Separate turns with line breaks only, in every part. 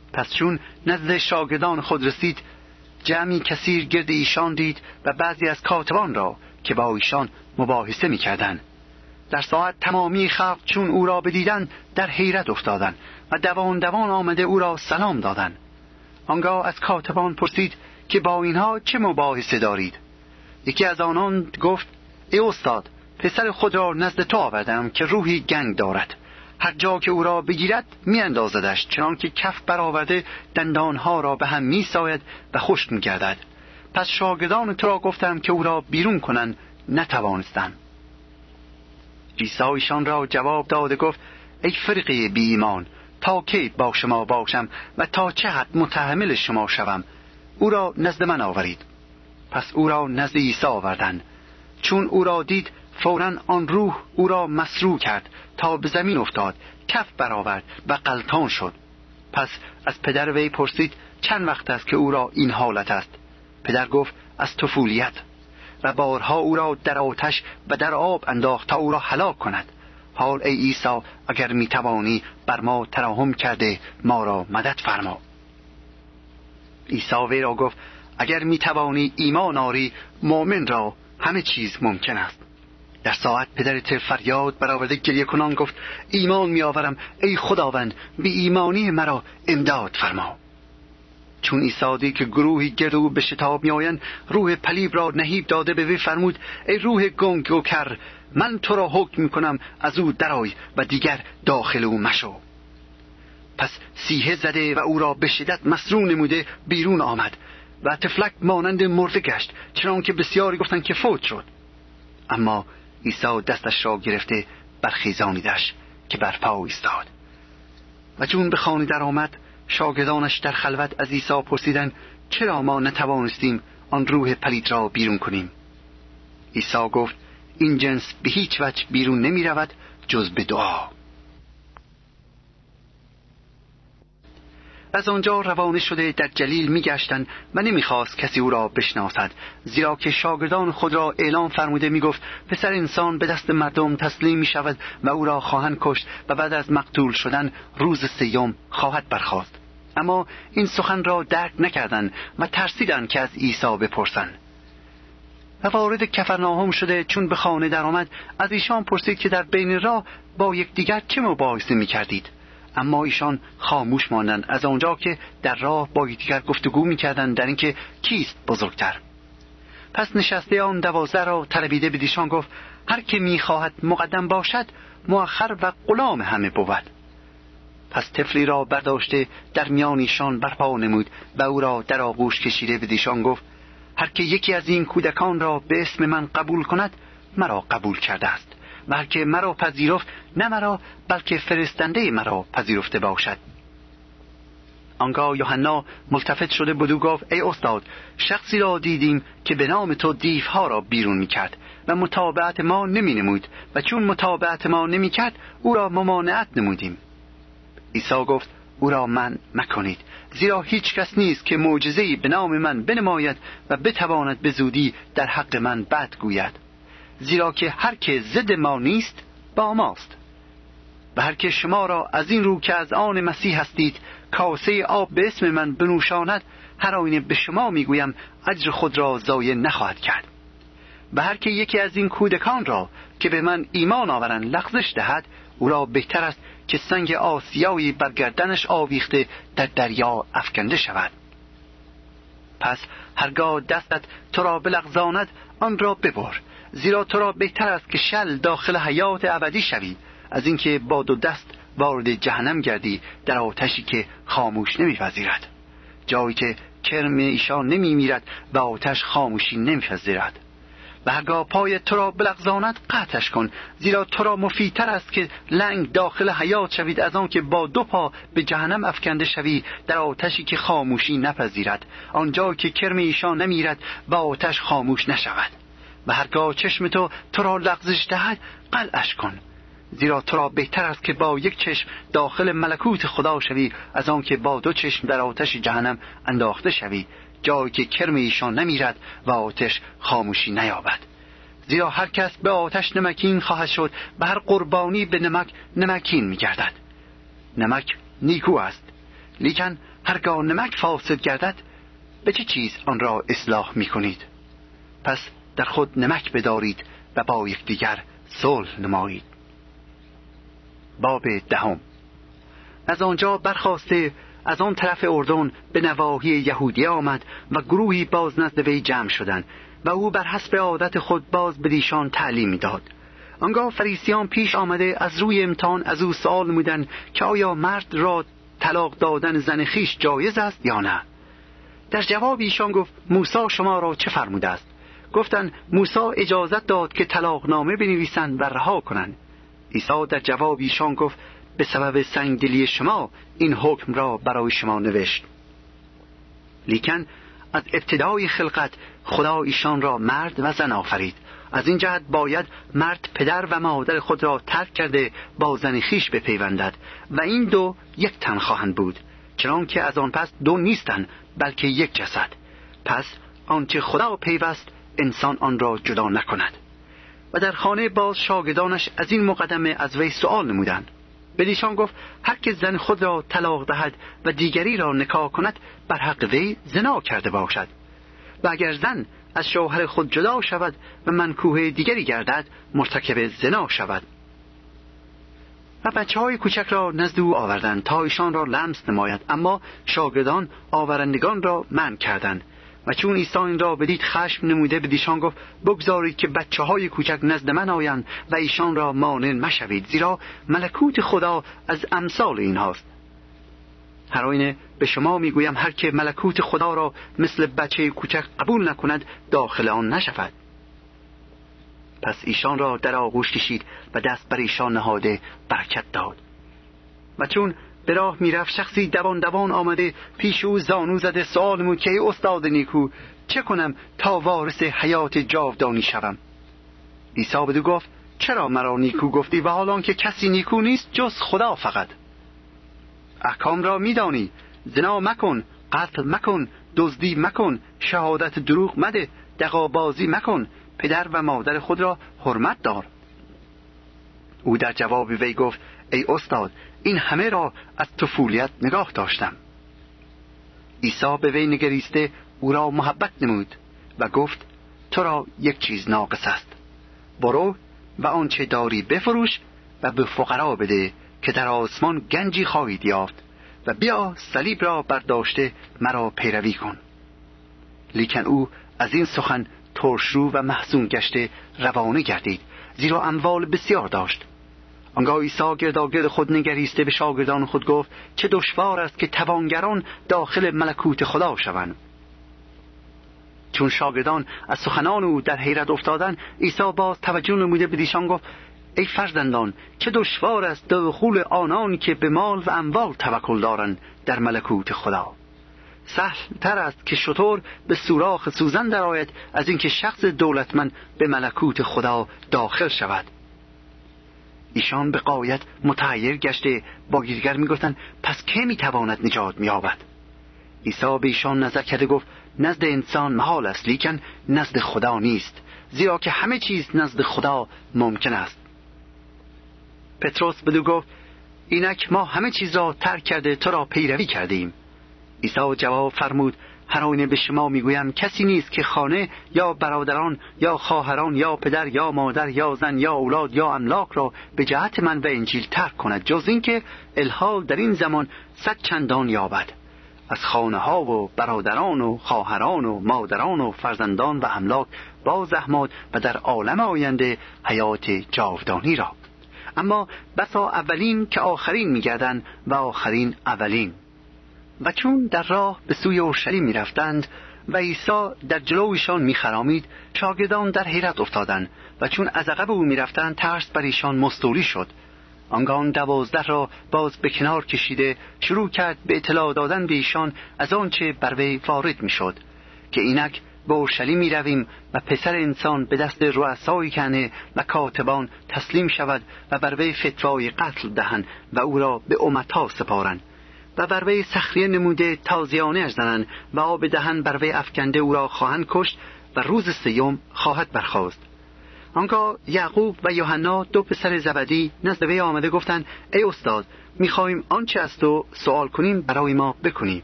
پس چون نزد شاگردان خود رسید، جمعی کثیر گرد ایشان دید و بعضی از کاتبان را که با ایشان مباحثه می‌کردند. در ساعت تمامی خلق چون او را بدیدند در حیرت افتادند و دوان دوان آمده او را سلام دادند. آنگاه از کاتبان پرسید که با اینها چه مباحثه دارید؟ یکی از آنان گفت: ای استاد، پسر خود را نزد تو آوردم که روحی گنگ دارد. هر جا که او را بگیرد میاندازدش، چنان که کف برآورده دندانها را به هم میساید و خشک میگردد. پس شاگردان تو را گفتم که او را بیرون کنند، نتوانستند. عیسی ایشان را جواب داد و گفت: ای فرقه بی ایمان، تا کی با شما باشم و تا چه حد متحمل شما شوم؟ او را نزد من آورید. پس او را نزد عیسی آوردند. چون او را دید، فوراً آن روح او را مسرور کرد تا به زمین افتاد، کف برآورد و غلطان شد. پس از پدر وی پرسید چند وقت است که او را این حالت است؟ پدر گفت: از طفولیت. و بارها او را در آتش و در آب انداخت تا او را هلاک کند. حال ای عیسی، اگر میتوانی بر ما ترحم کرده ما را مدد فرما. عیسی وی را گفت: اگر میتوانی ایمان آری، مؤمن را همه چیز ممکن است. در ساعت پدر طفل فریاد برآورده گریه کنان گفت: ایمان میآورم ای خداوند، بی ایمانی مرا امداد فرما. چون عیسی دید که گروهی گرد او به شتاب میآیند، روح پلید را نهیب داده به وی فرمود: ای روح گنگ و کر، من تو را حکم میکنم از او درآی و دیگر داخل او مشو. پس سیحه زده و او را به شدت مسرور نموده بیرون آمد و طفلک مانند مرده گشت، چنان که بسیاری گفتند که فوت شد. اما عیسی دستش را گرفته برخیزانیدش که بر پا ایستاد. و چون به خانه در آمد، شاگردانش در خلوت از عیسی پرسیدند: چرا ما نتوانستیم آن روح پلید را بیرون کنیم؟ عیسی گفت: این جنس به هیچ وجه بیرون نمی رود جز به دعا. از آنجا روانه شده در جلیل می گشتند و نمی خواست کسی او را بشناسد، زیرا که شاگردان خود را اعلام فرموده می گفت: پسر انسان به دست مردم تسلیم می شود و او را خواهند کشت و بعد از مقتول شدن روز سیوم خواهد برخاست. اما این سخن را درک نکردند و ترسیدند که از عیسی بپرسند. و وارد کفرناهم شده چون به خانه در آمد، از ایشان پرسید که در بین راه با یکدیگر چه مباحثه می کردید. اما ایشان خاموش ماندند، از آنجا که در راه با یکدیگر گفتگو می‌کردند در اینکه کیست بزرگتر. پس نشسته آن 12 را طلبیده بدیشان گفت: هر که می‌خواهد مقدم باشد، مؤخر و غلام همه بود. پس طفلی را برداشته در میان ایشان برپا نمود و او را در آغوش کشیده بدیشان گفت: هر که یکی از این کودکان را به اسم من قبول کند، مرا قبول کرده است، و هر که مرا پذیرفت، نه مرا بلکه فرستنده مرا پذیرفته باشد. آنگاه یوحنا ملتفت شده بدو گفت: ای استاد، شخصی را دیدیم که به نام تو دیوها را بیرون می‌کرد و متابعت ما نمی‌نمود، و چون متابعت ما نمی‌کرد، او را ممانعت نمودیم. عیسی گفت: او را منع مکنید، زیرا هیچ کس نیست که معجزه‌ای به نام من بنماید و بتواند به زودی در حق من بد گوید. زیرا که هر که ضد ما نیست با ماست. و هر که شما را از این رو که از آن مسیح هستید کاسه آب به اسم من بنوشاند، هر آینه به شما میگویم اجر خود را ضایع نخواهد کرد. و هر که یکی از این کودکان را که به من ایمان آورند لغزش دهد، او را بهتر است که سنگ آسیایی بر گردنش آویخته در دریا افکنده شود. پس هرگاه دستت تو را بلغزاند، آن را ببر، زیرا تو را بهتر است که شل داخل حیات ابدی شوی از اینکه با 2 دست وارد جهنم گردی در آتشی که خاموش نمی‌پذیرد، جایی که کرم ایشان نمی‌میرد و آتش خاموشی نمی‌پذیرد. و هرگاه پای تو را بلغزاند قطعش کن، زیرا تو را مفیدتر است که لنگ داخل حیات شوید از آن که با 2 پا به جهنم افکنده شوی در آتشی که خاموشی نپذیرد، آنجا که کرم ایشان نمیرد و آتش خاموش نشود. و هرگاه چشم تو را لغزش دهد قلعش کن، زیرا تو را بهتر است که با 1 چشم داخل ملکوت خدا شوی از آن که با 2 چشم در آتش جهنم انداخته شوی، جایی که کرم ایشان نمیرد و آتش خاموشی نیابد. زیرا هر کس به آتش نمکین خواهد شد و هر قربانی به نمک نمکین می‌گردد. نمک نیکو است، لیکن هرگاه نمک فاسد گردد به چه چیز آن را اصلاح می کنید؟ پس در خود نمک بدارید و با یکدیگر صلح نمایید. باب 10. از آنجا برخاسته از آن طرف اردن به نواحی یهودیه آمد و گروهی باز نزد وی جمع شدند و او بر حسب عادت خود باز بدیشان تعلیم داد. آنگاه فریسیان پیش آمده از روی امتحان از او سؤال نمودند که آیا مرد را طلاق دادن زن خویش جایز است یا نه؟ در جواب ایشان گفت موسی شما را چه فرموده است؟ گفتند موسی اجازت داد که طلاق نامه بنویسند و رها کنند. عیسی در جواب ایشان گفت به سبب سنگدلی شما این حکم را برای شما نوشت. لیکن از ابتدای خلقت خدا ایشان را مرد و زن آفرید. از این جهت باید مرد پدر و مادر خود را ترک کرده با زن خویش بپیوندد و این دو یک تن خواهند بود، چنانکه از آن پس دو نیستند بلکه یک جسد. پس آنچه خدا پیوست انسان آن را جدا نکند. و در خانه باز شاگردانش از این مقدمه از وی سؤال نمودند. بدیشان گفت هر که زن خود را طلاق دهد و دیگری را نکاح کند بر حق وی زنا کرده باشد، و اگر زن از شوهر خود جدا شود و منکوح دیگری گردد مرتکب زنا شود. و بچه‌های کوچک را نزد او آوردند تا ایشان را لمس نماید، اما شاگردان آورندگان را منع کردند. و چون عیسی این را بدید خشم نموده بدیشان گفت بگذارید که بچه‌های کوچک نزد من آیند و ایشان را مانع مشوید، زیرا ملکوت خدا از امثال اینهاست. هر آینه به شما میگویم هر که ملکوت خدا را مثل بچه کوچک قبول نکند داخل آن نشود. پس ایشان را در آغوش کشید و دست بر ایشان نهاده برکت داد. و چون به راه میرفت شخصی دوان دوان آمده پیش او زانو زده سؤال نمود که ای استاد نیکو چه کنم تا وارث حیات جاودانی شوم؟ عیسی بدو گفت چرا مرا نیکو گفتی و حالان که کسی نیکو نیست جز خدا فقط؟ احکام را میدانی: زنا مکن، قتل مکن، دزدی مکن، شهادت دروغ مده، دغابازی مکن، پدر و مادر خود را حرمت دار. او در جواب وی گفت ای استاد این همه را از طفولیت نگاه داشتم. عیسی به وی نگریسته او را محبت نمود و گفت تو را یک چیز ناقص است. برو و آنچه داری بفروش و به فقرا بده که در آسمان گنجی خواهید یافت و بیا صلیب را برداشته مرا پیروی کن. لیکن او از این سخن ترشرو و محزون گشته روانه گردید، زیرا اموال بسیار داشت. آنگاه عیسی گرداگرد خود نگریسته به شاگردان خود گفت چه دشوار است که توانگران داخل ملکوت خدا شوند. چون شاگردان از سخنان او در حیرت افتادند، عیسی باز توجه نموده بدیشان گفت ای فرزندان چه دشوار است دخول آنان که به مال و اموال توکل دارند در ملکوت خدا. سهل تر است که شتر به سوراخ سوزن درآید از اینکه شخص دولتمند به ملکوت خدا داخل شود. ایشان به غایت متحیر گشته با یکدیگر میگفتند پس که میتواند نجات مییابد؟ عیسی به ایشان نظر کرده گفت نزد انسان محال است لیکن نزد خدا نیست، زیرا که همه چیز نزد خدا ممکن است. پتروس بدو گفت اینک ما همه چیز را ترک کرده تو را پیروی کردیم. عیسی جواب فرمود هر آینه به شما میگویم کسی نیست که خانه یا برادران یا خواهران یا پدر یا مادر یا زن یا اولاد یا املاک را به جهت من و انجیل ترک کند جز این که الحال در این زمان 100 چندان یابد، از خانه ها و برادران و خواهران و مادران و فرزندان و املاک با زحمات و در عالم آینده حیات جاودانی را. اما بسا اولین که آخرین می‌گردند و آخرین اولین. و چون در راه به سوی اورشلیم می‌رفتند و عیسی در جلویشان می‌خرامید، شاگردان در حیرت افتادند و چون از عقب او می‌رفتند ترس بر ایشان مستولی شد. آنگاه 12 را باز به کنار کشیده شروع کرد به اطلاع دادن به ایشان از آنچه بر وی وارد می‌شد که اینک به اورشلیم می‌رویم و پسر انسان به دست رؤسای کهنه و کاتبان تسلیم شود و بر وی فتوای قتل دهند و او را به امتها سپارند و بر وی سخریه نموده تازیانه زنند و آب دهن بر وی افکنده او را خواهند کشت و روز سیوم خواهد برخاست. آنگاه یعقوب و یوحنا 2 پسر زبدی نزد وی آمده گفتند ای استاد می‌خواهیم آنچه از تو سوال کنیم برای ما بکنی.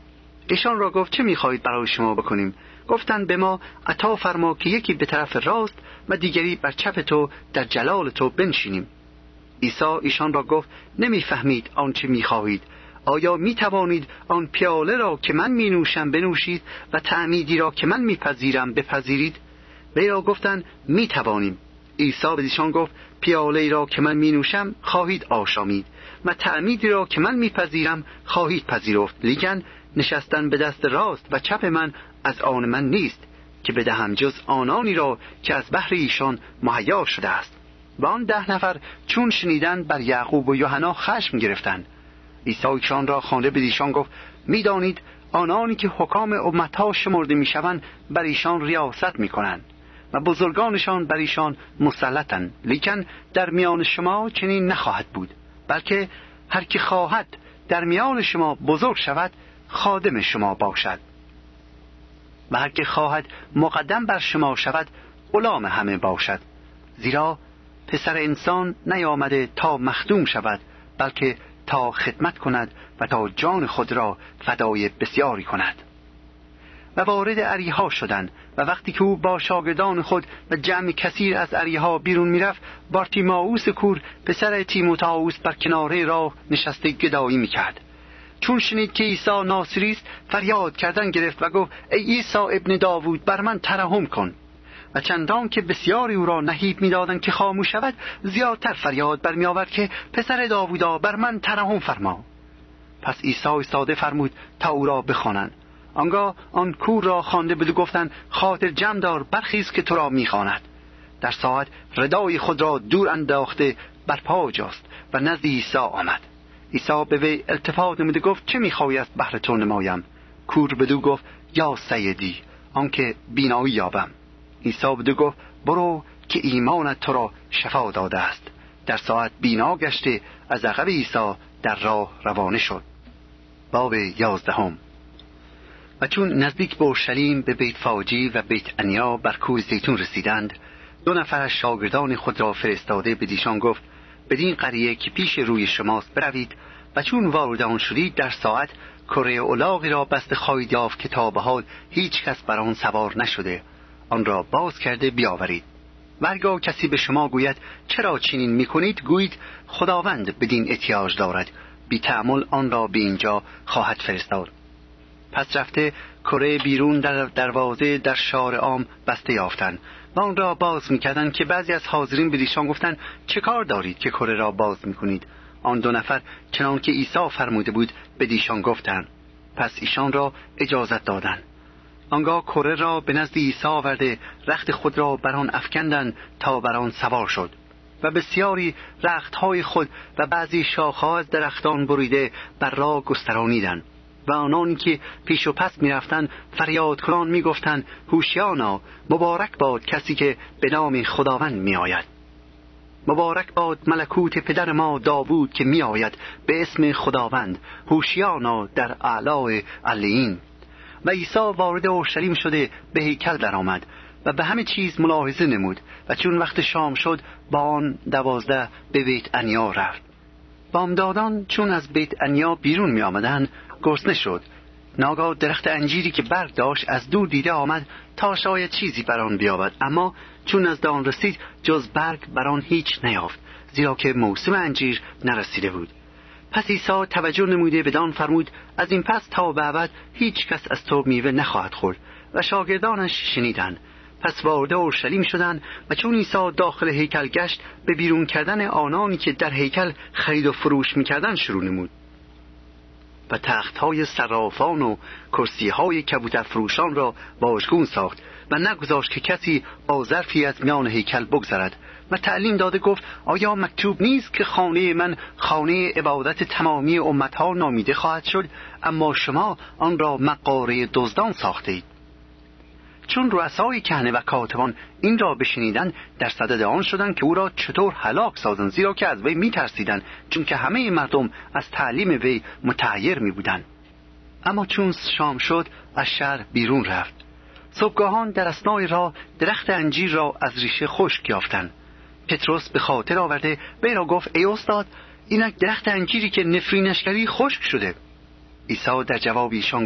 ایشان را گفت چه می‌خواهید برای شما بکنیم؟ گفتند به ما عطا فرما که یکی به طرف راست و دیگری بر چپ تو در جلال تو بنشینیم. عیسی ایشان را گفت نمی‌فهمید آنچه می‌خواهید. آیا می‌توانید آن پیاله را که من می‌نوشم بنوشید و تعمیدی را که من می‌پذیرم بپذیرید؟ وی را گفتند می‌توانیم. عیسی به ایشان گفت پیاله‌ای را که من می‌نوشم خواهید آشامید و تعمیدی را که من می‌پذیرم خواهید پذیرفت، لیکن نشستن به دست راست و چپ من از آن من نیست که بدهم، جز آنانی را که از بحر ایشان مهیا شده است. و آن 10 نفر چون شنیدند بر یعقوب و یوحنا خشم گرفتند. عیسی ایشان را خوانده به ایشان گفت می‌دانید آنانی که حکام امت‌ها شمرده می‌شوند بر ایشان ریاست می‌کنند و بزرگانشان بر ایشان مسلطند، لیکن در میان شما چنین نخواهد بود، بلکه هر که خواهد در میان شما بزرگ شود خادم شما باشد و هر که خواهد مقدم بر شما شود غلام همه باشد. زیرا پسر انسان نیامده تا مخدوم شود، بلکه تا خدمت کند و تا جان خود را فدای بسیاری کند. و وارد اریحا شدند و وقتی که او با شاگردان خود و جمع کثیر از اریحا بیرون میرفت، بارتیمائوس کور پسر تیموتائوس بر کناره راه نشسته گدایی میکرد. چون شنید که عیسی ناصری است فریاد کردن گرفت و گفت ای عیسی ابن داوود بر من ترحم کن. و چندان که بسیاری او را نهیب می‌دادند که خاموش شود، زیادتر فریاد برمی آورد که پسر داوودا بر من ترحم فرما. پس عیسی ایستاده فرمود تا او را بخوانند. آنگاه آن کور را خوانده بود و گفتند خاطر جمع دار، برخیز که تو را می‌خواند. در ساعت ردای خود را دور انداخته بر پا جست و نزد عیسی آمد. عیسی به وی التفات نمود و گفت چه می‌خواهی از بهر تو نمایم؟ کور بدو گفت یا سیدی، آنکه بینایی یابم. عیسی بدو گفت برو که ایمانت تو را شفا داده است. در ساعت بینا گشته از عقب عیسی در راه روانه شد. باب 11. و چون نزدیک به اورشلیم به بیت فاجی و بیت انیا بر کوه زیتون رسیدند، 2 نفر از شاگردان خود را فرستاده به ایشان گفت بدین قریه که پیش روی شماست بروید و چون وارد آن شدید در ساعت کره الاغی را بسته خواهید یافت که تا به حال هیچ کس بر آن سوار نشده، آن را باز کرده بیاورید. و هرگاه کسی به شما گوید چرا چنین میکنید، گویید خداوند بدین احتیاج دارد، بی تأمل آن را به اینجا خواهد فرستاد. پس رفته کره بیرون در دروازه در شار عام بسته یافتند و آن را باز میکردند که بعضی از حاضرین به ایشان گفتند چه کار دارید که کره را باز میکنید؟ آن 2 نفر چنان که عیسی فرموده بود به ایشان گفتند. پس ایشان را اجازت دادند. آنگاه کره را به نزد عیسی آورده رخت خود را بر آن افکندند تا بر آن سوار شد و بسیاری رختهای خود و بعضی شاخه‌ها از درختان بریده بر راه گسترانیدند. و آنانی که پیش و پس می‌رفتند فریاد کنان می‌گفتند هوشیانا، مبارک باد کسی که به نام خداوند می‌آید. مبارک باد ملکوت پدر ما داوود که می‌آید به اسم خداوند، هوشیانا در اعلی علیین. و عیسی وارد اورشلیم شده به هیکل درآمد و به همه چیز ملاحظه نمود و چون وقت شام شد با آن 12 به بیت انیا رفت. بامدادان چون از بیت انیا بیرون می آمدند گرسنه شد. ناگاه درخت انجیری که برگ داشت از دور دیده آمد تا شاید چیزی بر آن بیابد، اما چون نزد آن رسید جز برگ بر آن هیچ نیافت، زیرا که موسم انجیر نرسیده بود. پس عیسی توجه نموده بدان فرمود از این پس تا به ابد هیچ کس از تو میوه نخواهد خورد. و شاگردانش شنیدند. پس وارد اورشلیم شدند و چون عیسی داخل هیکل گشت به بیرون کردن آنانی که در هیکل خرید و فروش میکردند شروع نمود و تختهای صرافان و کرسیهای کبوتر فروشان را واژگون ساخت و نگذاشت که کسی با ظرفی از میان هیکل بگذرد. و تعلیم داده گفت آیا مکتوب نیست که خانه من خانه عبادت تمامی امتها نامیده خواهد شد؟ اما شما آن را مغاره دزدان ساختید. چون رؤسای کهنه و کاتبان این را بشنیدند در صدد آن شدند که او را چطور هلاک سازند، زیرا که از وی میترسیدند، چون که همه مردم از تعلیم وی متعیر می بودند. اما چون شام شد از شهر بیرون رفت. صبحگاهان در اثنای راه درخت انجیر را از ریشه خشک یافتند. پتروس به خاطر آورده وی را گفت ای استاد، اینک درخت انجیری که نفرینش کردی خشک شده. عیسی در جواب ایشان گفت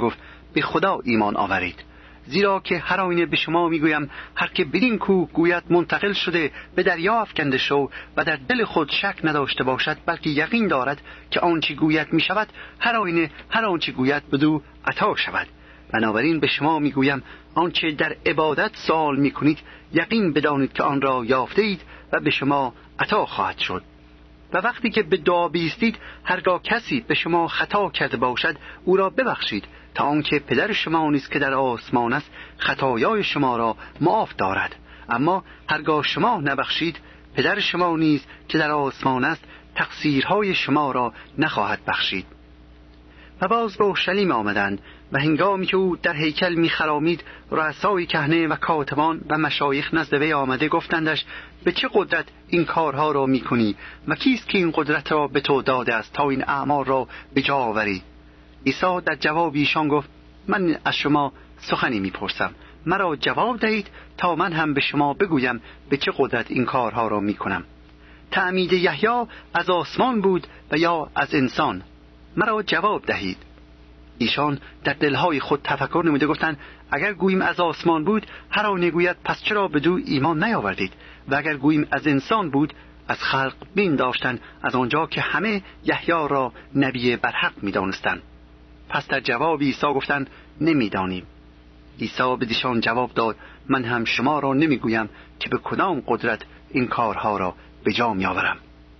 به خدا ایمان آورید. زیرا که هر آینه به شما میگویم هر که بدین کوه گوید منتقل شده به دریا افکنده شو و در دل خود شک نداشته باشد، بلکه یقین دارد که آنچه گوید میشود، هر آینه هر آنچه گوید بدو عطا شود. بنابراین به شما میگویم آنچه در عبادت سوال میکنید یقین بدانید که آن را یافته اید و به شما عطا خواهد شد. و وقتی که به دعا بایستید هرگاه کسی به شما خطا کرده باشد او را ببخشید، تا آنکه پدر شما نیز که در آسمان است خطایای شما را معاف دارد. اما هرگاه شما نبخشید پدر شما نیز که در آسمان است تقصیرهای شما را نخواهد بخشید. و باز به اورشلیم آمدند و هنگامی که او در هیکل می‌خرامید رؤسای کهنه و کاتبان و مشایخ نزد وی آمده گفتندش به چه قدرت این کارها را می‌کنی و کیست که این قدرت را به تو داده است تا این اعمال را به جا آوری؟ عیسی در جواب ایشان گفت من از شما سخنی می‌پرسم، مرا جواب دهید تا من هم به شما بگویم به چه قدرت این کارها را می‌کنم. تعمید یحیی از آسمان بود و یا از انسان؟ مرا جواب دهید. ایشان در دلهای خود تفکر نموده گفتند اگر گوییم از آسمان بود هر آن گوید پس چرا بدو ایمان نیاوردید؟ و اگر گوییم از انسان بود از خلق بین داشتند، از آنجا که همه یحیی را نبی برحق می‌دانستند. پس در جواب عیسی گفتند نمی‌دانیم. عیسی بدیشان جواب داد من هم شما را نمی‌گویم که به کدام قدرت این کارها را به جا می‌آورم.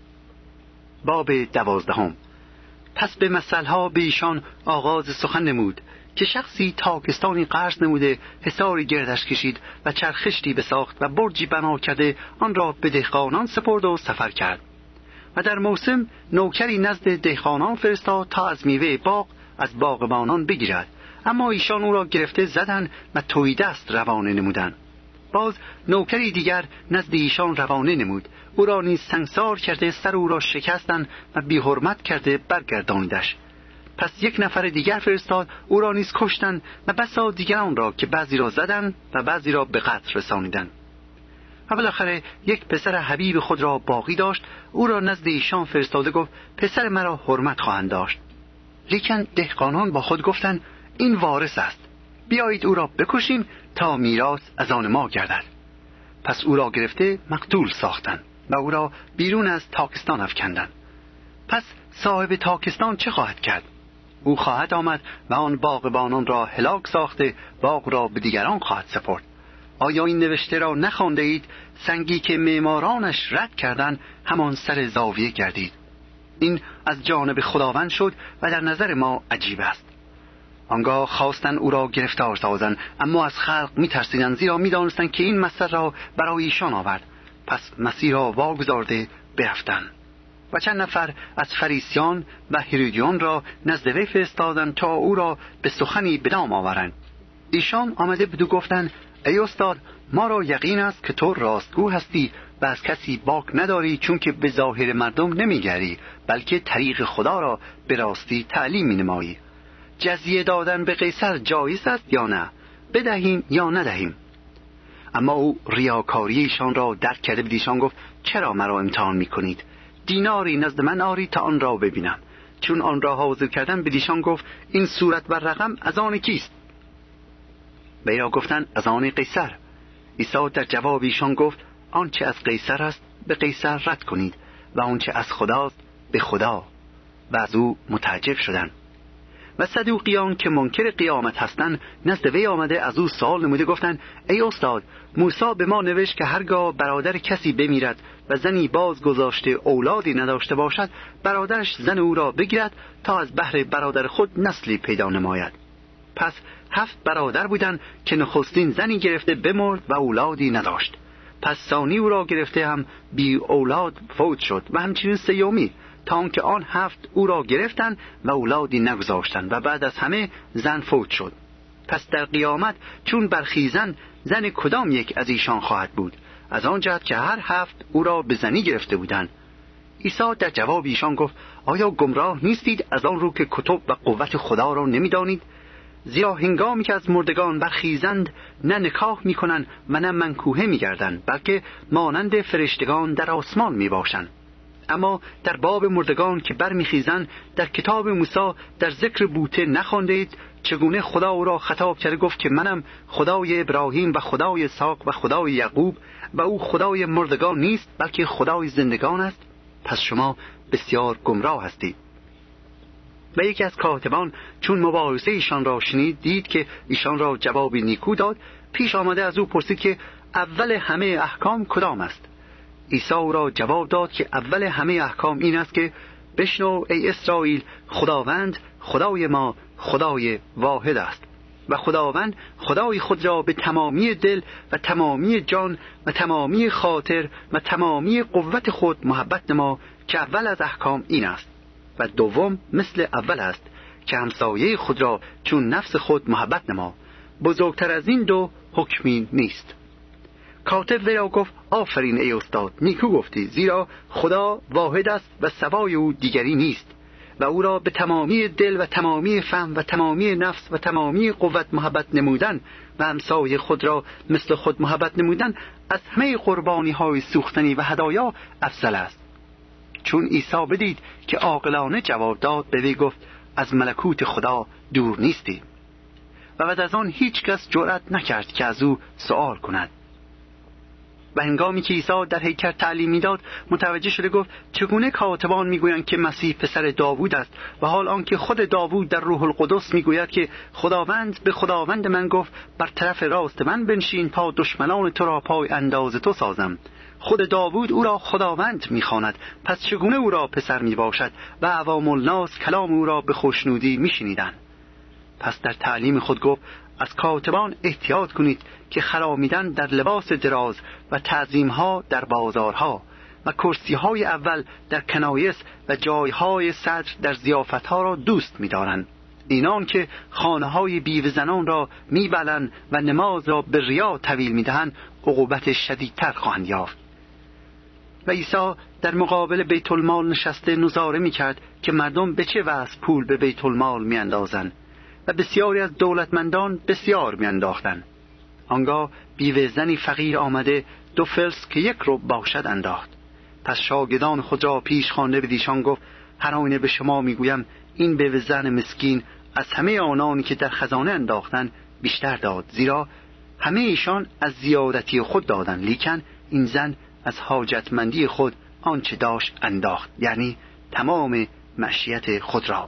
باب 12. پس به مثلها به ایشان آغاز سخن نمود که شخصی تاکستانی قرض نموده حصاری گردش کشید و چرخشتی بساخت و برجی بنا کرده آن را به دهقانان سپرد و سفر کرد. و در موسم نوکری نزد دهقانان فرستاد تا از میوه باغ از باغبانان بگیرد، اما ایشان او را گرفته زدند و تویی دست روانه نمودند. باز نوکری دیگر نزد ایشان روانه نمود، او را نیز سنگسار کرده سر او را شکستند و بی حرمت کرده برگردانیدش. پس یک نفر دیگر فرستاد، او را نیز کشتند و بسا دیگران را که بعضی را زدند و بعضی را به قتل رسانیدند. و بالاخره یک پسر حبیب خود را باقی داشت، او را نزد ایشان فرستاده گفت پسر مرا حرمت خواهند داشت. لیکن دهقانان با خود گفتند این وارث است، بیایید او را بکشیم تا میراث از آن ما گردد. پس او را گرفته مقتول ساختند و او را بیرون از تاکستان افکندند. پس صاحب تاکستان چه خواهد کرد؟ او خواهد آمد و آن باغبانان را هلاک ساخته باغ را به دیگران خواهد سپرد. آیا این نوشته را نخوانده اید؟ سنگی که معمارانش رد کردند همان سر زاویه گردید. این از جانب خداوند شد و در نظر ما عجیب است. آنگاه خواستند او را گرفتار سازند، اما از خلق می‌ترسیدند، زیرا می‌دانستند که این مثل را برای ایشان آورد. پس مسیح را واگذارده برفتند. و چند نفر از فریسیان و هیرودیون را نزد وی فرستادند تا او را به سخنی به دام آورند. ایشان آمده بدو گفتند ای استاد، ما را یقین است که تو راستگو هستی و از کسی باک نداری، چون که به ظاهر مردم نمیگری بلکه طریق خدا را به راستی تعلیم می‌نمایی. جزیه دادن به قیصر جایز است یا نه؟ بدهیم یا ندهیم؟ اما او ریاکاری ایشان را درک کرده بدیشان گفت چرا مرا امتحان می‌کنید؟ دیناری نزد من آرید تا آن را ببینم. چون آن را حاضر کردن بدیشان گفت این صورت و رقم از آن کیست؟ وی را گفتند از آن قیصر. عیسی در جواب ایشان گفت آنچه از قیصر است به قیصر رد کنید و آنچه از خداست به خدا. و از او متعجب شدند. و صدوقیان که منکر قیامت هستند نزد وی آمده از او سوال نموده گفتند ای استاد، موسی به ما نوشت که هرگاه برادر کسی بمیرد و زنی باز گذاشته اولادی نداشته باشد، برادرش زن او را بگیرد تا از بحر برادر خود نسلی پیدا نماید. پس 7 برادر بودند که نخستین زنی گرفته بمرد و اولادی نداشت. پس ثانی او را گرفته هم بی اولاد فوت شد و همچنین سیومی، تا آنکه آن 7 او را گرفتند و اولادی نگذاشتند و بعد از همه زن فوت شد. پس در قیامت چون برخیزند زن کدام یک از ایشان خواهد بود؟ از آن جهت که هر 7 او را به زنی گرفته بودند. عیسی در جواب ایشان گفت آیا گمراه نیستید از آن رو که کتب و قوت خدا را نمیدانید؟ زیرا هنگامی که از مردگان برخیزند نه نکاح میکنند و نه منکوحه میگردند، بلکه مانند فرشتگان در آسمان میباشند. اما در باب مردگان که برمیخیزند در کتاب موسی در ذکر بوته نخواندید چگونه خدا او را خطاب کرده گفت که منم خدای ابراهیم و خدای اسحاق و خدای یعقوب و او خدای مردگان نیست بلکه خدای زندگان است؟ پس شما بسیار گمراه هستید. و یکی از کاتبان چون مباحثه ایشان را شنید دید که ایشان را جوابی نیکو داد، پیش آمده از او پرسید که اول همه احکام کدام است؟ عیسی او را جواب داد که اول همه احکام این است که بشنو ای اسرائیل، خداوند خدای ما خدای واحد است و خداوند خدای خود را به تمامی دل و تمامی جان و تمامی خاطر و تمامی قوت خود محبت نما که اول از احکام این است و دوم مثل اول است که همسایه خود را چون نفس خود محبت نما. بزرگتر از این دو حکمی نیست. کاتب وی را گفت آفرین ای استاد، نیکو گفتی، زیرا خدا واحد است و سوای او دیگری نیست و او را به تمامی دل و تمامی فهم و تمامی نفس و تمامی قوت محبت نمودن و همسایه خود را مثل خود محبت نمودن از همه قربانی های سوختنی و هدایا افضل است. چون عیسی بدید که عاقلانه جواب داد، به وی گفت از ملکوت خدا دور نیستی. و بعد از آن هیچ کس جرأت نکرد که از او سؤال کند. و هنگامی که عیسی در هیکل تعلیم می‌داد متوجه شده گفت چگونه کاتبان میگویند که مسیح پسر داوود است و حال آنکه خود داوود در روح القدس میگوید که خداوند به خداوند من گفت بر طرف راست من بنشین تا دشمنان تو را پای انداز تو سازم. خود داوود او را خداوند میخواند، پس چگونه او را پسر میباشد و عوام الناس کلام او را به خوشنودی میشنیدند. پس در تعلیم خود گفت از کاتبان احتیاط کنید که خرامیدن در لباس دراز و تعظیم‌ها در بازارها و کرسی‌های اول در کنایس و جایهای صدر در ضیافت‌ها را دوست می‌دارند، اینان که خانه‌های بیوه زنان را می‌بلند و نماز را به ریا طویل می‌دهند عقوبت شدیدتر خواهند یافت. و عیسی در مقابل بیت المال نشسته نظاره می‌کرد که مردم به چه وجه پول به بیت المال می‌اندازند و بسیاری از دولتمندان بسیار می‌انداختند. آنگاه بیوه زنی فقیر آمده 2 فلس که 1 ربع باشد انداخت. پس شاگردان خود را پیش خوانده به ایشان گفت هر آینه به شما میگویم این بیوه زن مسکین از همه آنانی که در خزانه انداختند بیشتر داد، زیرا همه ایشان از زیادتی خود دادند، لیکن این زن از حاجتمندی خود آنچه داشت انداخت، یعنی تمام معیشت خود را.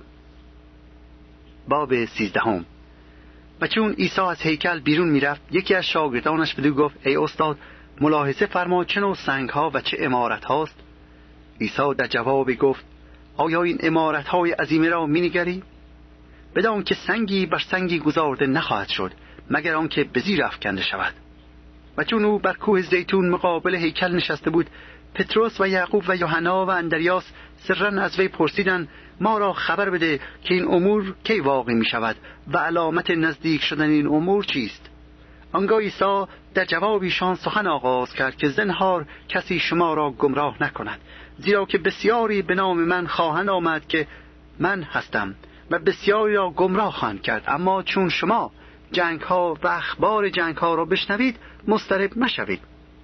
باب 13. و چون عیسی از هیکل بیرون میرفت یکی از شاگردانش بدو گفت ای استاد، ملاحظه فرما چه نوع سنگ‌ها و چه عمارت هاست؟ عیسی در جواب گفت آیا این عمارت های عظیمه را می‌نگری؟ بدان که سنگی بر سنگی گذارده نخواهد شد مگر آنکه به زیر افکنده شود. و چون او بر کوه زیتون مقابل هیکل نشسته بود، پتروس و یعقوب و یوحنا و اندریاس سرا از وی پرسیدند ما را خبر بده که این امور کی واقع می شود و علامت نزدیک شدن این امور چیست؟ آنگاه عیسی در جواب ایشان سخن آغاز کرد که زنهار کسی شما را گمراه نکند، زیرا که بسیاری به نام من خواهند آمد که من هستم و بسیاری را گمراه خواهند کرد. اما چون شما جنگ ها و اخبار جنگ ها را بشنوید مضطرب مشوید،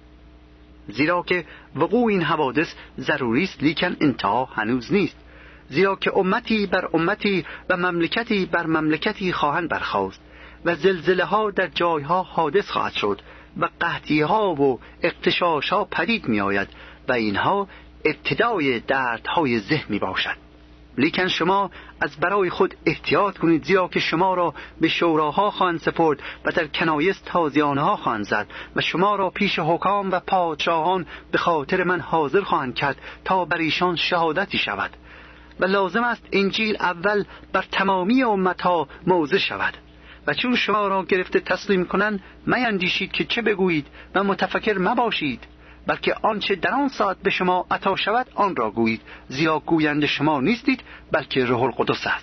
زیرا که وقوع این حوادث ضروری است لیکن انتها هنوز نیست. زیرا که امتی بر امتی و مملکتی بر مملکتی خواهند برخاست و زلزله ها در جایها حادث خواهد شد و قحطی ها و اغتشاش ها پدید می آید و اینها ابتدای دردهای ذهن می باشد. لیکن شما از برای خود احتیاط کنید، زیرا که شما را به شوراها خواهند سپرد و در کنایس تازیانها خواهند زد و شما را پیش حکام و پادشاهان به خاطر من حاضر خواهند کرد تا بر ایشان شهادتی شود و لازم است انجیل اول بر تمامی امتها موضع شود. و چون شما را گرفته تسلیم کنند میندیشید که چه بگویید و متفکر مباشید، بلکه آنچه در آن ساعت به شما عطا شود آن را گویید، زیرا گوینده شما نیستید بلکه روح القدس است.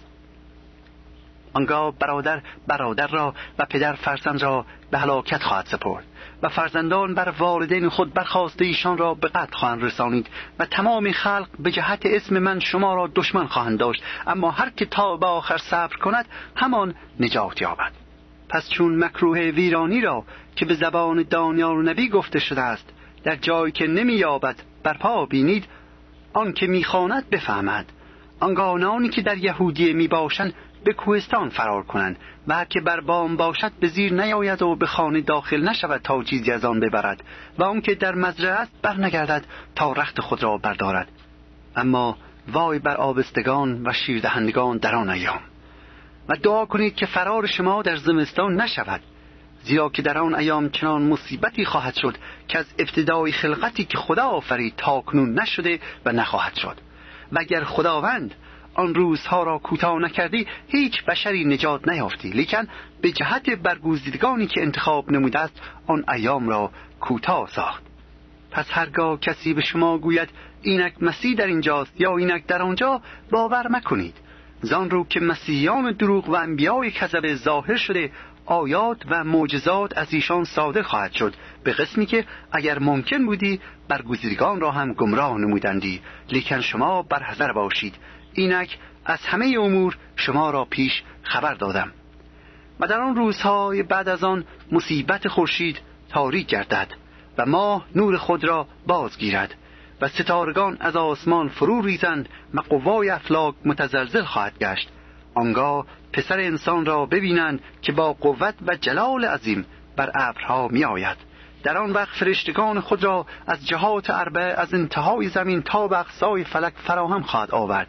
آنگاه برادر را و پدر فرزند را به هلاکت خواهد سپرد و فرزندان بر والدین خود برخاسته ایشان را به قتل خواهند رسانید و تمام خلق به جهت اسم من شما را دشمن خواهند داشت، اما هر که تا به آخر صبر کند همان نجات یابد. پس چون مکروه ویرانی را که به زبان دانیال نبی گفته شده است در جایی که نمی یابد برپا بینید، آن که میخواند بفهمد. آنگاه که در یهودیه میباشند به کوهستان فرار کنند و هر که بر بام باشد به زیر نیاید و به خانه داخل نشود تا چیزی از آن ببرد و آن که در مزرعه است برنگردد تا رخت خود را بردارد. اما وای بر آبستگان و شیردهندگان در آن ایام. و دعا کنید که فرار شما در زمستان نشود، زیرا که در آن ایام چنان مصیبتی خواهد شد که از ابتدای خلقتی که خدا آفرید تا کنون نشده و نخواهد شد. و اگر خداوند آن روزها را کوتاه نکردی هیچ بشری نجات نیافتی، لیکن به جهت برگزیدگانی که انتخاب نموده است آن ایام را کوتاه ساخت. پس هرگاه کسی به شما گوید اینک مسیح در اینجاست یا اینک در آنجا، باور مکنید، زان رو که مسیحیان دروغ و انبیای کذب ظاهر شده آیات و معجزات از ایشان صادر خواهد شد، به قسمی که اگر ممکن بودی برگزیدگان را هم گمراه نمودندی. لیکن شما برحذر باشید، اینک از همه امور شما را پیش خبر دادم. و در آن روزهای بعد از آن مصیبت خورشید تاریک گردد و ماه نور خود را بازگیرد و ستارگان از آسمان فرو ریزند و قوای افلاک متزلزل خواهد گشت. آنگاه پسر انسان را ببینند که با قوت و جلال عظیم بر ابرها می آید. در آن وقت فرشتگان خود را از جهات اربعه از انتهای زمین تا به اقصای فلک فراهم خواهد آورد.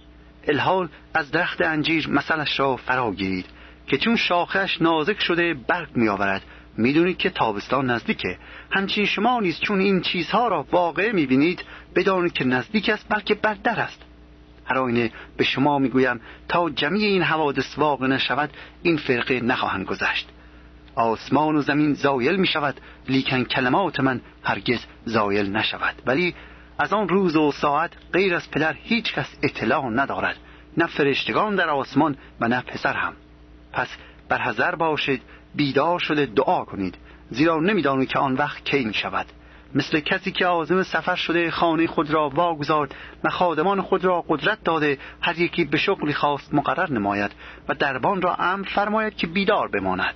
الحال از درخت انجیر مثلش را فرا گیرید که چون شاخش نازک شده برگ می آورد. می دونید که تابستان نزدیکه. همچنین شما نیز چون این چیزها را واقع می بینید بدانید که نزدیک است، بلکه بر در است. هر آینه به شما می گویم تا جمعی این حوادث واقع نشود این فرقه نخواهند گذشت. آسمان و زمین زایل می شود، لیکن کلمات من هرگز زایل نشود. ولی از آن روز و ساعت غیر از پدر هیچ کس اطلاع ندارد، نه فرشتگان در آسمان و نه پسر هم. پس برحذر باشید، بیدار شده دعا کنید، زیرا نمیدانید که آن وقت کی می شود. مثل کسی که عازم سفر شده خانه خود را واگذارد و خادمان خود را قدرت داده هر یکی به شغلی خاص مقرر نماید و دربان را امر فرماید که بیدار بماند.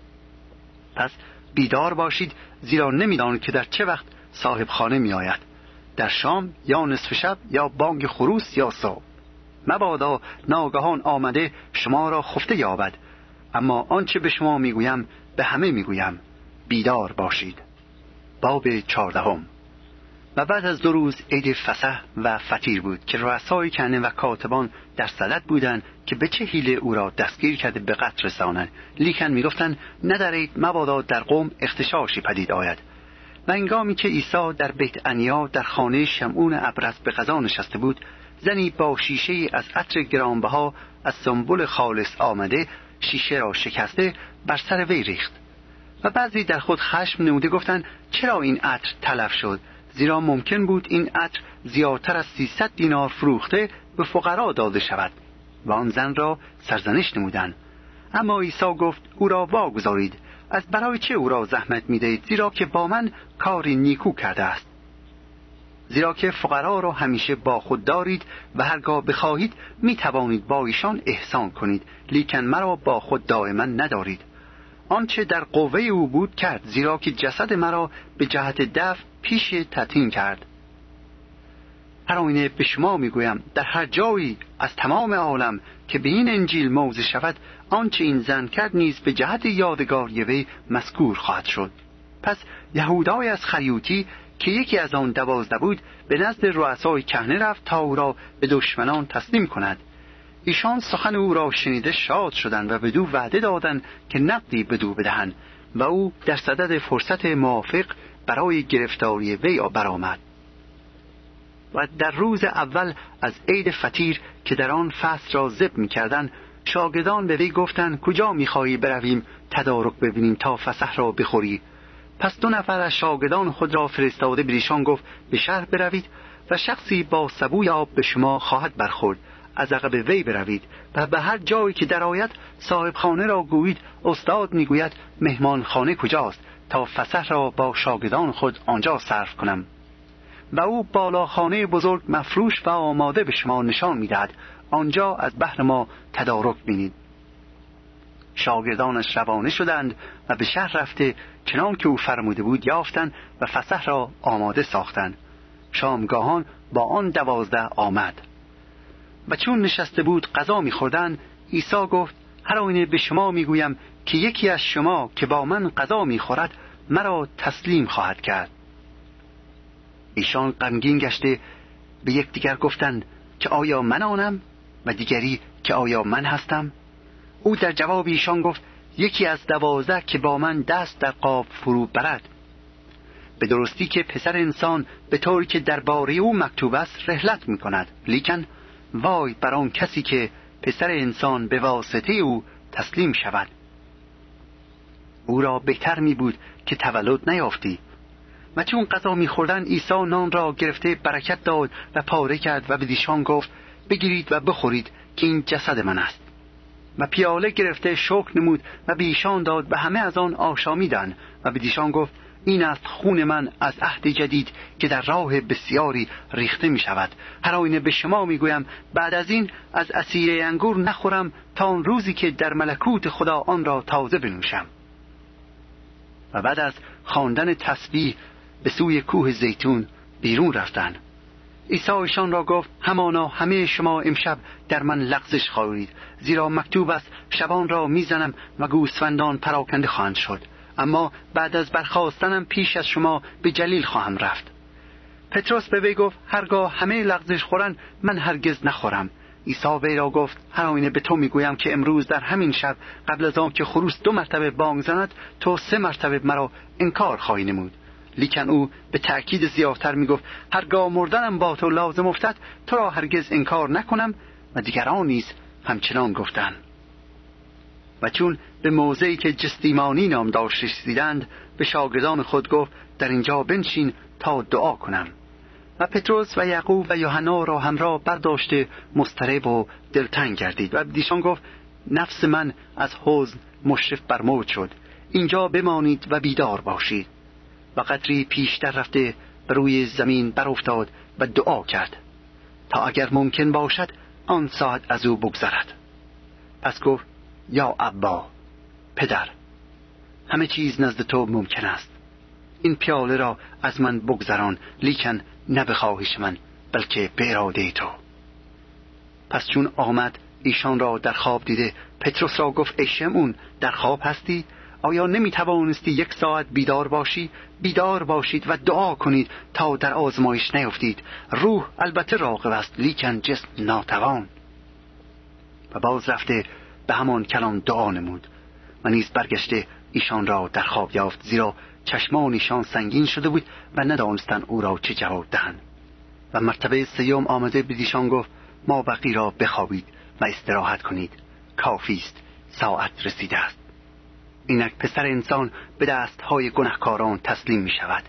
پس بیدار باشید، زیرا نمیدانید که در چه وقت صاحب خانه می آید، در شام یا نصف شب یا بانگ خروس یا صبح. مبادا ناگهان آمده شما را خفته یابد. اما آنچه به شما میگویم به همه میگویم، بیدار باشید. باب 14. و بعد از 2 روز عید فسح و فطیر بود که رؤسای کهنه و کاتبان در صدد بودند که به چه حیله او را دستگیر کرده به قتل رسانند. لیکن میگفتند ندارید مبادا در قوم اختشاشی پدید آید. و هنگامی که عیسی در بیت عنیا در خانه شمعون ابرص به غذا نشسته بود، زنی با شیشه از عطر گرانبها از سنبل خالص آمده شیشه را شکسته بر سر وی ریخت. و بعضی در خود خشم نموده گفتند چرا این عطر تلف شد، زیرا ممکن بود این عطر زیادتر از 300 دینار فروخته به فقرا داده شود. و آن زن را سرزنش نمودند. اما عیسی گفت او را واگذارید، از برای چه او را زحمت می‌دهید، زیرا که با من کاری نیکو کرده است. زیرا که فقرا را همیشه با خود دارید و هرگاه بخواهید می توانید با ایشان احسان کنید، لیکن مرا با خود دائما ندارید. آنچه در قوه او بود کرد، زیرا که جسد مرا به جهت دفع پیش تدفین کرد. هر آینه به شما میگویم در هر جایی از تمام عالم که به این انجیل موضع شود، آنچه این زن کرد نیز به جهت یادگاری وی مذکور خواهد شد. پس یهودای از خریوتی که یکی از آن 12 بود به نزد رؤسای کهنه رفت تا او را به دشمنان تسلیم کند. ایشان سخن او را شنیده شاد شدند و بدو وعده دادند که نقدی بدو بدهند و او در صدد فرصت موافق برای گرفتاری وی برآمد. و در روز اول از عید فطیر که در آن فصل را ذبح می‌کردند، شاگردان به وی گفتند کجا می‌خواهی برویم تدارک ببینیم تا فسح را بخوری؟ پس 2 نفر از شاگردان خود را فرستاده به ایشان گفت به شهر بروید و شخصی با سبوی آب به شما خواهد برخورد، از عقب وی بروید و به هر جایی که درآید صاحب خانه را گویید استاد میگوید مهمان خانه کجاست تا فسح را با شاگردان خود آنجا صرف کنم. و او بالا خانه بزرگ مفروش و آماده به شما نشان میدهد، آنجا از بهر ما تدارک بینید. شاگردانش روانه شدند و به شهر رفته چنان که او فرموده بود یافتند و فسح را آماده ساختند. شامگاهان با آن 12 آمد. و چون نشسته بود غذا می‌خوردند، عیسی گفت: هر آینه به شما میگویم که یکی از شما که با من غذا می‌خورد مرا تسلیم خواهد کرد. ایشان غمگین گشته به یکدیگر گفتند که آیا من آنم؟ و دیگری که آیا من هستم؟ او در جواب ایشان گفت: یکی از 12 که با من دست در قاب فرو برد. به درستی که پسر انسان به طوری که درباره او مکتوب است رحلت می کند، لیکن وای بر آن کسی که پسر انسان به واسطه او تسلیم شود. او را بهتر می بود که تولد نیافتی. و چون غذا می خوردن، عیسی نان را گرفته برکت داد و پاره کرد و به ایشان گفت: بگیرید و بخورید که این جسد من است. و پیاله گرفته شکر نمود و به ایشان داد و همه از آن آشامیدند و به ایشان گفت: این است خون من از عهد جدید که در راه بسیاری ریخته می شود. هر آینه به شما می گویم بعد از این از عصیر انگور نخورم تا آن روزی که در ملکوت خدا آن را تازه بنوشم. و بعد از خواندن تسبیح به سوی کوه زیتون بیرون رفتند. عیسی ایشان را گفت: همانا همه شما امشب در من لغزش خواهید، زیرا مکتوب است شبان را میزنم و گوسفندان پراکنده خواهند شد. اما بعد از برخاستنم پیش از شما به جلیل خواهم رفت. پتروس به وی گفت: هرگاه همه لغزش خورند من هرگز نخورم. عیسی وی را گفت: هر آینه به تو میگویم که امروز در همین شب قبل از آن که خروس 2 مرتبه بانگ زند تو 3 مرتبه مرا انکار خواهی نمود. لیکن او به تأکید زیادتر میگفت: هرگاه مردنم با تو لازم افتد تو را هرگز انکار نکنم. و دیگران نیز همچنان گفتند. و چون به موضعی که جستیمانی نام داشت رسیدند، به شاگردان خود گفت: در اینجا بنشین تا دعا کنم. و پتروس و یعقوب و یوحنا را همراه برداشته مضطرب و دلتنگ گردید و به ایشان گفت: نفس من از حزن مشرف بر موت شد. اینجا بمانید و بیدار باشید. و قدری پیشتر رفته بر روی زمین برافتاد و دعا کرد تا اگر ممکن باشد آن ساعت از او بگذرد. پس گفت: یا ابا، پدر، همه چیز نزد تو ممکن است. این پیاله را از من بگذران، لیکن نه به خواهش من بلکه به اراده تو. پس چون آمد ایشان را در خواب دیده، پتروس را گفت: ای شمعون، در خواب هستی؟ آیا نمی توانستی 1 ساعت بیدار باشی؟ بیدار باشید و دعا کنید تا در آزمایش نیفتید. روح البته راغب است، لیکن جسم ناتوان. و باز رفته به همان کلام دعا نمود و نیز برگشته ایشان را در خواب یافت، زیرا چشمان ایشان سنگین شده بود و ندانستند او را چه جواب دهند. و مرتبه 3 آمده به ایشان گفت: ما بقی را بخوابید و استراحت کنید، کافی است، ساعت رسیده است. اینک پسر انسان به دستهای گناهکاران تسلیم می شود.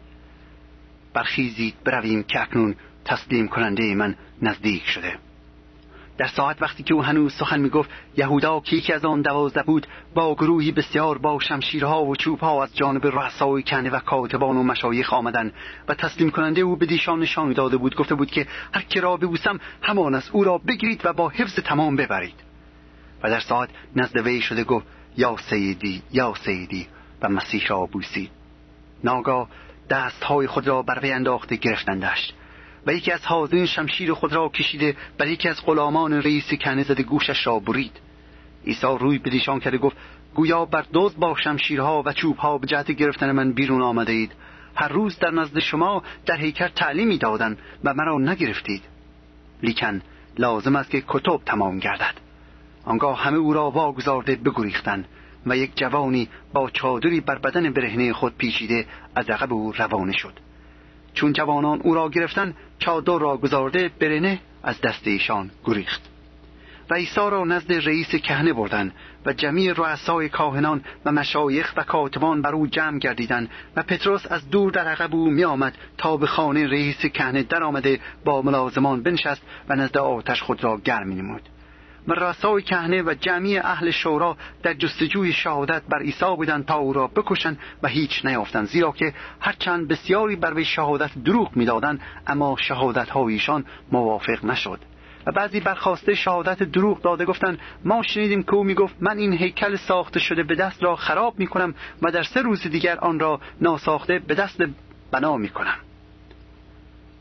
برخیزید برویم که اکنون تسلیم کننده من نزدیک شده. در ساعت وقتی که او هنوز سخن می گفت، یهودا که یکی از آن 12 بود با گروهی بسیار با شمشیرها و چوبها از جانب رؤسای کهنه و کاتبان و مشایخ آمدند و تسلیم کننده او به ایشان نشان داده بود. گفته بود که هر که را ببوسم همان است، او را بگیرید و با حفظ تمام ببرید. و در ساعت نزد وی شده گفت: یا سیدی، یا سیدی، و مسیح را بوسید. ناگاه دستهای خود را بر وی انداخته گرفتندش و یکی از حاضرین شمشیر خود را کشیده بر یکی از غلامان رئیس کهنه زده گوشش را برید. عیسی روی به ایشان کرده گفت: گویا بر دزد با شمشیرها و چوبها به جهت گرفتن من بیرون آمده اید. هر روز در نزد شما در هیکل تعلیمی دادند و مرا نگرفتید. لیکن لازم است که کتب تمام گردد. آنگاه همه او را واگذارده بگریختند و یک جوانی با چادری بر بدن برهنه خود پیچیده از عقب او روانه شد. چون جوانان او را گرفتند، چادر را گذارده برهنه از دست ایشان گریخت. و عیسی را نزد رئیس کهنه بردند و جمیع رؤسای کاهنان و مشایخ و کاتبان بر او جمع گردیدند و پتروس از دور در عقب او می آمد تا به خانه رئیس کهنه در آمده با ملازمان بنشست و نزد آتش خود را گرم می نمود. و رؤسای کهنه و جمعی اهل شورا در جستجوی شهادت بر عیسی بودند تا او را بکشند و هیچ نیافتند، زیرا که هرچند بسیاری بر وی شهادت دروغ می‌دادند اما شهادت‌های ایشان موافق نشد. و بعضی برخاسته شهادت دروغ داده گفتند: ما شنیدیم که او میگفت من این هیکل ساخته شده به دست را خراب میکنم و در 3 روز دیگر آن را ناساخته به دست بنا میکنم.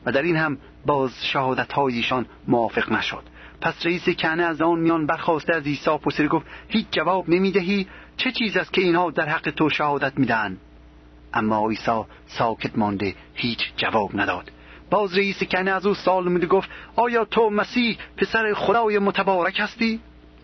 و در این هم باز شهادت‌های ایشان موافق نشد. پس رئیس کهنه از آن میان برخاسته از عیسی پرسید، گفت هیچ جواب نمیدهی؟ چه چیز است که اینها در حق تو شهادت میدهند؟ اما عیسی ساکت مانده هیچ جواب نداد. باز رئیس کهنه از او سوال نمود، گفت آیا تو مسیح پسر خدای متبارک هستی؟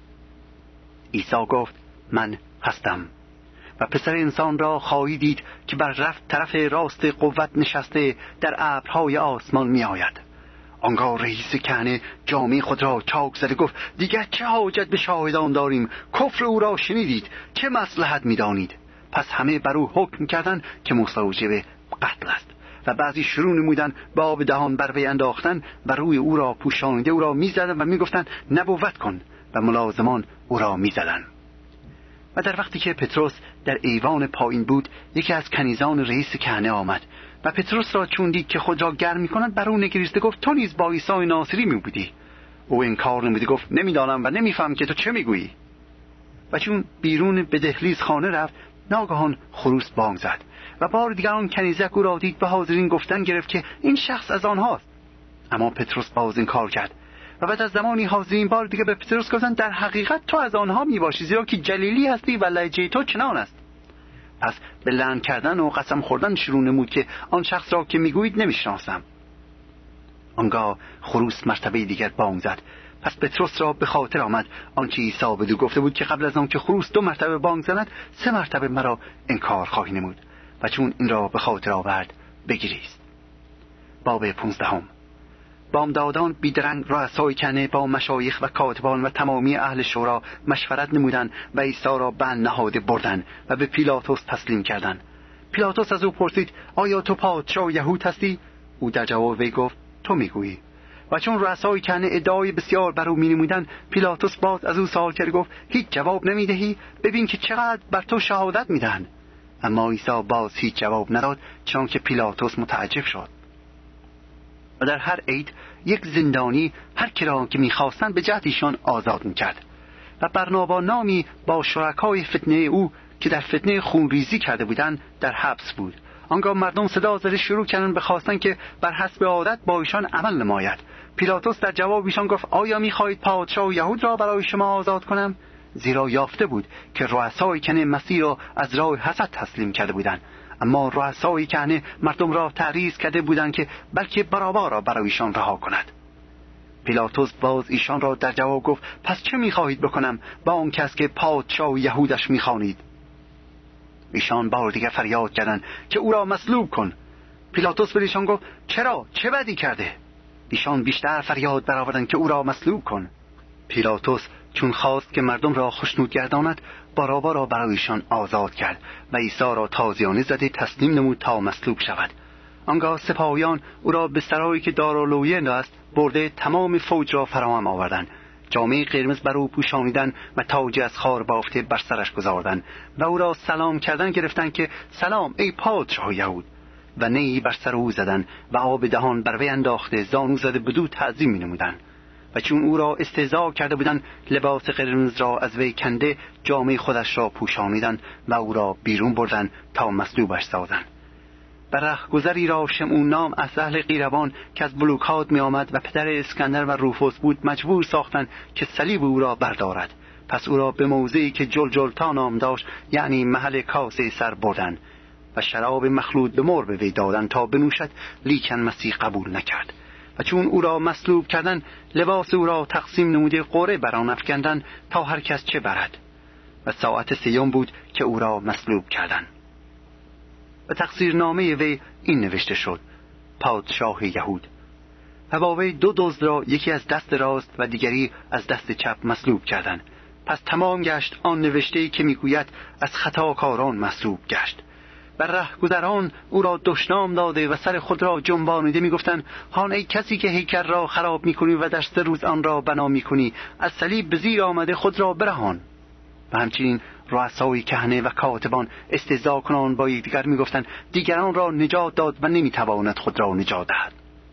عیسی گفت من هستم. و پسر انسان را خواهی دید که بر رفت طرف راست قوت نشسته در ابرهای آسمان می آید. آنگاه رئیس کهنه جامه خود را چاک زده گفت دیگر چه حاجت به شاهدان داریم؟ کفر او را شنیدید، چه مصلحت می دانید؟ پس همه بر او حکم کردند که مستوجب قتل است و بعضی شروع نمودند به آب دهان بر وی انداختن و روی او را پوشانیده او را می زدند و می گفتند نبوت کن، و ملازمان او را می زدند. و در وقتی که پتروس در ایوان پایین بود، یکی از کنیزان رئیس کهنه آمد و پتروس را چون دید که خود را گرم می‌کند بر او نگریسته گفت تو نیز با عیسی ناصری می‌بودی؟ او انکار نمود، گفت نمی‌دانم و نمی‌فهم که تو چه می‌گویی. و چون بیرون به دهلیز خانه رفت، ناگهان خروس بانگ زد و بار دیگر آن کنیزک او را دید. به حاضرین گفتن گرفت که این شخص از آنهاست. اما پتروس باز انکار کرد. و بعد از زمانی حاضرین بار دیگه به پتروس گفتند در حقیقت تو از آنها میباشی، زیرا که جلیلی هستی و لهجه تو چنان است. پس به لعن کردن و قسم خوردن شروع نمود که آن شخص را که میگویید نمیشناسم. آنگاه خروس مرتبه دیگر بانگ زد. پس پتروس را به خاطر آمد آنچه عیسی بدو گفته بود که قبل از آن که خروس 2 مرتبه بانگ زند 3 مرتبه مرا انکار خواهی نمود. و چون این را به خاطر آورد بگریست. باب 15. بامدادان بیدرنگ رؤسای کهنه با مشایخ و کاتبان و تمامی اهل شورا مشورت نمودند و عیسی را بند نهاده بردند و به پیلاطس تسلیم کردند. پیلاطس از او پرسید آیا تو پادشاه یهود هستی؟ او در جواب وی گفت تو میگویی. و چون رؤسای کهنه ادعای بسیار بر او مینمودند، پیلاطس باز از او سوال کرد، گفت هیچ جواب نمیدهی؟ ببین که چقدر بر تو شهادت میدهند. اما عیسی باز هیچ جواب نداد، چون که پیلاطس متعجب شد. و در هر عید یک زندانی هر کی را که می‌خواستند به جهت ایشان آزاد می‌کرد. و برنابا نامی با شرکای فتنه او که در فتنه خونریزی کرده بودند در حبس بود. آنگاه مردم صدا زده شروع کردند به خواستن که بر حسب عادت با ایشان عمل نماید. پیلاطس در جواب ایشان گفت آیا می‌خواهید پادشاه یهود را برای شما آزاد کنم؟ زیرا یافته بود که رؤسای کهنه مسیح را از راه حسد تسلیم کرده بودند. اما رؤسای کهنه مردم را تعریض کرده بودند که بلکه بارابا را برایشان رها کند. پیلاطس باز ایشان را در جواب گفت پس چه می‌خواهید بکنم با آن کس که پادشاه یهودش می‌خوانید؟ ایشان بار دیگر فریاد کردند که او را مصلوب کن. پیلاطس به ایشان گفت چرا؟ چه بدی کرده؟ ایشان بیشتر فریاد برآوردند که او را مصلوب کن. پیلاطس چون خواست که مردم را خشنود گرداند، بارابا را برایشان آزاد کرد و عیسی را تازیانه زده تسلیم نمود تا مصلوب شود. آنگاه سپاهیان او را به سرایی که دارالویه است برده تمام فوج را فراهم آوردند. جامه قرمز بر او پوشانیدند و تاجی از خار بافته بر سرش گذاردند و او را سلام کردن گرفتند که سلام ای پادشاه یهود. و نیی بر سر او زدند و آب دهان بر وی انداخته زانو زده بدو تعظیم نمودند. و چون او را استهزا کرده بودند، لباس قرمز را از وی کنده جامه خودش را پوشانیدند و او را بیرون بردند تا مصلوبش سازند. و رهگذری را شمعون نام از اهل قیروان که از بلوکات می آمد و پدر اسکندر و روفوس بود مجبور ساختند که صلیب او را بردارد. پس او را به موضعی که جلجلتا نام داشت، یعنی محل کاسه سر بردند و شراب مخلوط به مر به وی دادند تا بنوشد، لیکن مسیح قبول نکرد. و چون او را مصلوب کردند، لباس او را تقسیم نموده قرعه بر آن افکندند تا هر کس چه برد. و ساعت 3 بود که او را مصلوب کردند. و تقصیرنامه وی این نوشته شد: پادشاه یهود. و با وی 2 دزد را یکی از دست راست و دیگری از دست چپ مصلوب کردند. پس تمام گشت آن نوشته‌ای که میگوید از خطاکاران مصلوب گشت. و رهگذران او را دشنام داده و سر خود را جنبانیده میگفتند: هان ای کسی که هیکل را خراب میکنی و در 3 روز آن را بنا میکنی، از صلیب به زیر آمده خود را برهان. و همچنین رؤسای کهنه و کاتبان استهزا کنان با یکدیگر میگفتند: دیگران را نجات داد و نمیتواند خود را نجات دهد.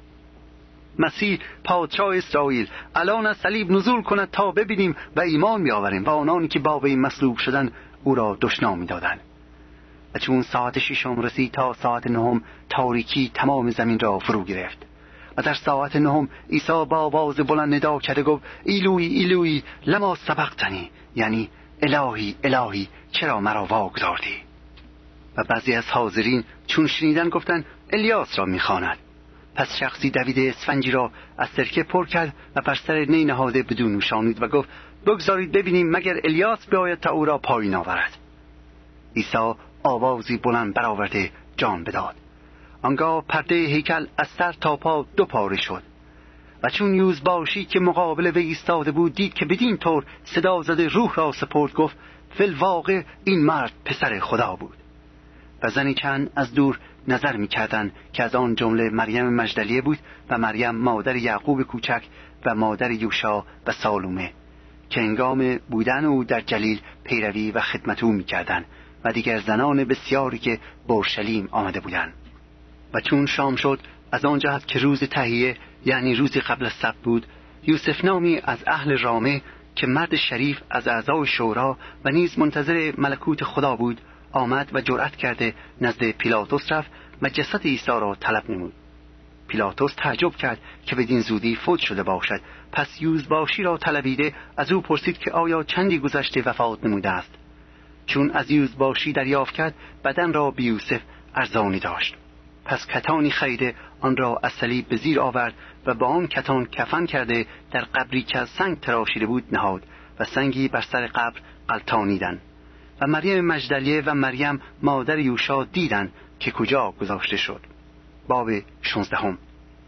مسیح پادشاه اسرائیل الان از صلیب نزول کند تا ببینیم و ایمان بیاوریم. و آنانی که با وی مصلوب شدند او را دشنام میدادند. و چون ساعت 6 رسید تا ساعت 9 تاریکی تمام زمین را فرو گرفت. و در ساعت نهم عیسی با آواز بلند ندا کرده گفت ایلوی ایلوی لما سبقتنی، یعنی الهی الهی چرا مرا واگذاردی؟ و بعضی از حاضرین چون شنیدن گفتند الیاس را می‌خواند. پس شخصی دوید اسفنجی را از سرکه پر کرد و بر سر نی نهاده بدون نوشانید و گفت بگذارید ببینیم مگر الیاس بیاید تا او را پایین آورد. عیسی آوازی بلند برآورده جان بداد. آنگاه پرده هیکل از سر تا پا 2 پاره شد و چون یوزباشی که مقابل وی ایستاده بود دید که بدین طور صدا زده روح را سپرد، گفت فی الواقع این مرد پسر خدا بود. و زنی چند از دور نظر می‌کردند که از آن جمله مریم مجدلیه بود و مریم مادر یعقوب کوچک و مادر یوشع و سالومه که هنگام بودن او در جلیل پیروی و خدمت او می‌کردند و دیگر زنان بسیاری که به اورشلیم آمده بودند. و چون شام شد از آن جهت که روز تهیه یعنی روزی قبل از سبت بود، یوسف نامی از اهل رامه که مرد شریف از اعضای شورا و نیز منتظر ملکوت خدا بود آمد و جرأت کرده نزد پیلاطس رفت و جسد عیسی را طلب نمود. پیلاطس تعجب کرد که بدین زودی فوت شده باشد، پس یوزباشی را طلبیده از او پرسید که آیا چندی گذشته وفات نموده است. چون از یوزباشی دریافت کرد بدن را به یوسف ارزانی داشت. پس کتانی خریده آن را از صلیب به زیر آورد و با آن کتان کفن کرده در قبری که از سنگ تراشیده بود نهاد و سنگی بر سر قبر غلطانیدند. و مریم مجدلیه و مریم مادر یوشع دیدند که کجا گذاشته شد. باب 16.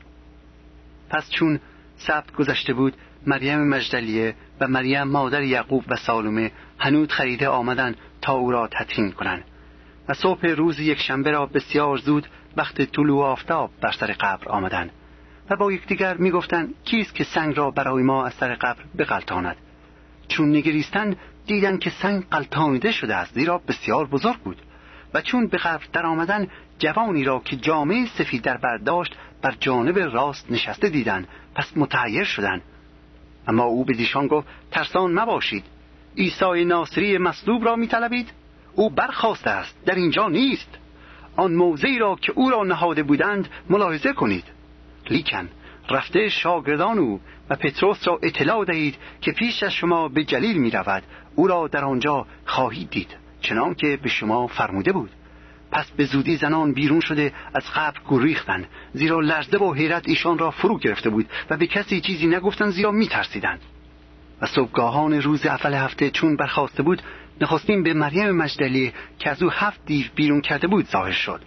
پس چون سبت گذشته بود مریم مجدلیه و مریم مادر یعقوب و سالومه هنوز خریده آمدند تا او را تدفین کنند. و صبح روز یکشنبه را بسیار زود وقت طلوع آفتاب بر سر قبر آمدند و با یکدیگر میگفتند کیست که سنگ را برای ما از سر قبر بغلطاند؟ چون نگریستند دیدند که سنگ غلطانیده شده است، زیرا بسیار بزرگ بود. و چون به قبر در آمدند جوانی را که جامه سفید در بر داشت بر جانب راست نشسته دیدند، پس متحیر شدند. اما او به ایشان گفت ترسان مباشید، عیسی ناصری مصلوب را می‌طلبید؟ او برخاسته است، در اینجا نیست. آن موضعی را که او را نهاده بودند ملاحظه کنید. لیکن رفته شاگردان او و پتروس را اطلاع دهید که پیش از شما به جلیل می رود، او را در آنجا خواهید دید چنان که به شما فرموده بود. پس به زودی زنان بیرون شده از قبر گریختند، زیرا لرزه و حیرت ایشان را فرو گرفته بود و به کسی چیزی نگفتند زیرا می ترسیدند. و صبحگاهان روز اول هفته چون برخاسته بود نخستین به مریم مجدلیه که از او 7 دیو بیرون کرده بود ظاهر شد.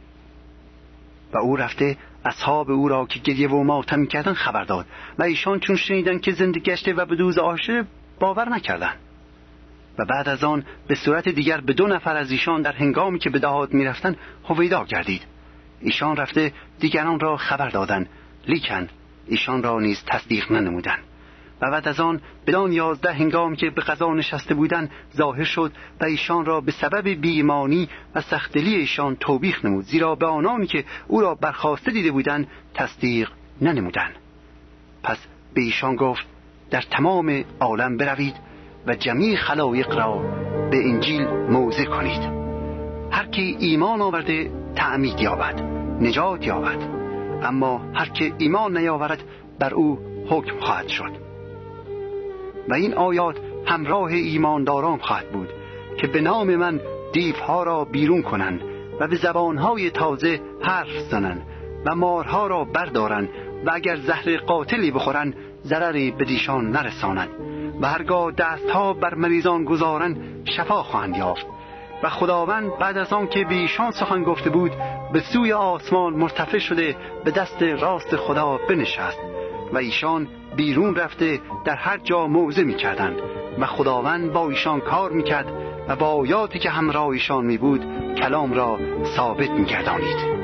و او رفته اصحاب او را که گریه و ماتم می‌کردند خبر داد و ایشان چون شنیدند که زنده گشته و به دوز آشته باور نکردند. و بعد از آن به صورت دیگر به 2 نفر از ایشان در هنگامی که به دهات می‌رفتند هویدا گردید. ایشان رفته دیگران را خبر دادند، لیکن ایشان را نیز تصدیق ننمودند. و بعد از آن بدان 11 هنگامی که به غذا نشسته بودند ظاهر شد و ایشان را به سبب بی‌ایمانی و سخت‌دلی ایشان توبیخ نمود، زیرا به آنانی که او را برخاسته دیده بودند تصدیق ننمودند. پس به ایشان گفت در تمام عالم بروید و جمیع خلایق را به انجیل موعظه کنید. هر کی ایمان آورده تعمید یابد نجات یابد، اما هر کی ایمان نیاورد بر او حکم خواهد شد. و این آیات همراه ایمانداران خواهد بود که به نام من دیوها را بیرون کنند و به زبانهای تازه حرف زنند و مارها را بردارند و اگر زهر قاتلی بخورند ضرری به دیشان نرساند و هرگاه دستها بر مریضان گذارند شفا خواهند یافت. و خداوند بعد از آن که به ایشان سخن گفته بود به سوی آسمان مرتفع شده به دست راست خدا بنشست و ایشان بیرون رفته در هر جا موعظه می‌کردند و خداوند با ایشان کار می‌کرد و با آیاتی که همراه ایشان می‌بود کلام را ثابت می‌گردانید.